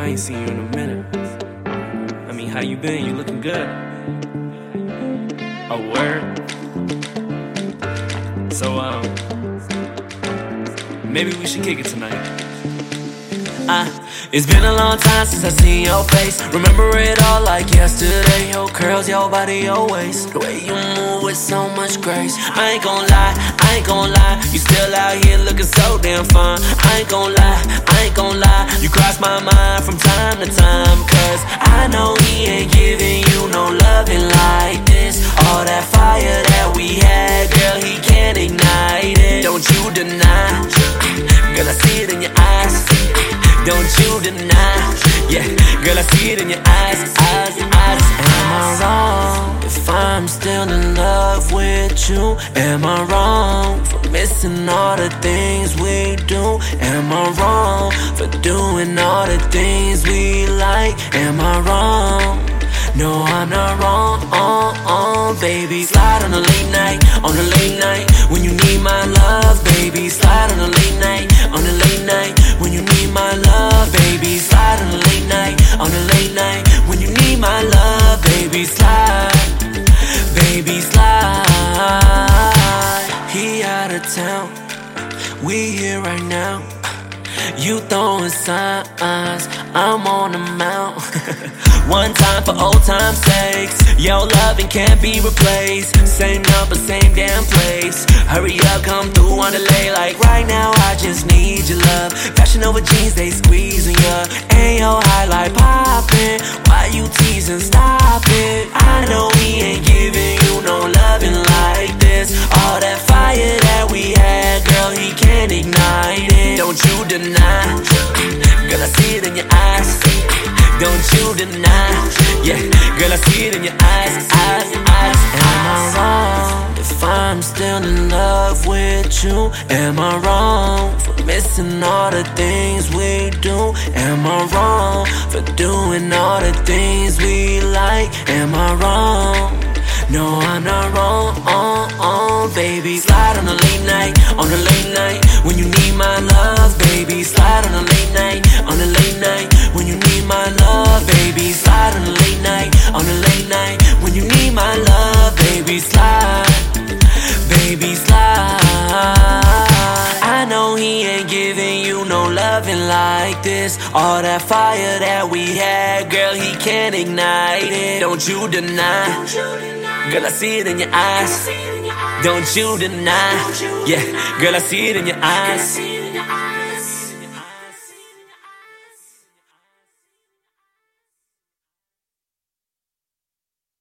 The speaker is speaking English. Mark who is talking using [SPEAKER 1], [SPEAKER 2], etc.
[SPEAKER 1] I ain't seen you in a minute. I mean, how you been? You looking good. A word. So, maybe we should kick it tonight. It's been a long time since I seen your face. Remember it all like yesterday. Your curls, your body, your waist. The way you move with so much grace. I ain't gon' lie, I ain't gon' lie. You still out here looking so damn fine. I ain't gon' lie, I ain't gon' lie. You cross my mind from time to time. Cause I know he ain't giving you no loving like this. All that fire that we had, girl, he can't ignite it. Don't you deny, girl, I see it in your eyes. Don't you deny, yeah, girl, I see it in your eyes, eyes. Am I wrong if I'm still in love with you? Am I wrong for missing all the things we do? Am I wrong for doing all the things we like? Am I wrong? No, I'm not wrong, baby. Slide on a late night, on a late night, when you need my love, baby. Slide on a late night, on a late night, when you need my love, baby. Slide on a late night, on a late night, when you need my love, baby. Slide, baby, slide. He out of town, we here right now. You throwing signs, I'm on the mount. One time for old time's sakes. Your loving can't be replaced. Same number, same damn place. Hurry up, come through on delay. Like right now, I just need your love. Fashion over jeans, they squeezing ya. Ain't your highlight popping. Why you teasing? Stop it. I know he ain't giving you no loving like this. All that fire that we had, girl, he can't ignite it. Don't you deny, girl, I see it in your eyes. Don't you deny, yeah, girl, I see it in your eyes, eyes. Am I wrong if I'm still in love with you? Am I wrong for missing all the things we do? Am I wrong for doing all the things we like? Am I wrong? No, I'm not wrong, baby. Slide on a late night, on a late night, when you need my love, baby. Slide on a late night, on a late night, when you need my love, baby. Slide on a late night, on a late night, when you need my love, baby. Slide, baby, slide. I know he ain't giving you no loving like this. All that fire that we had, girl, he can't ignite it. Don't you deny, girl, I see it in your eyes. Don't you deny, yeah, girl, I see it in your eyes.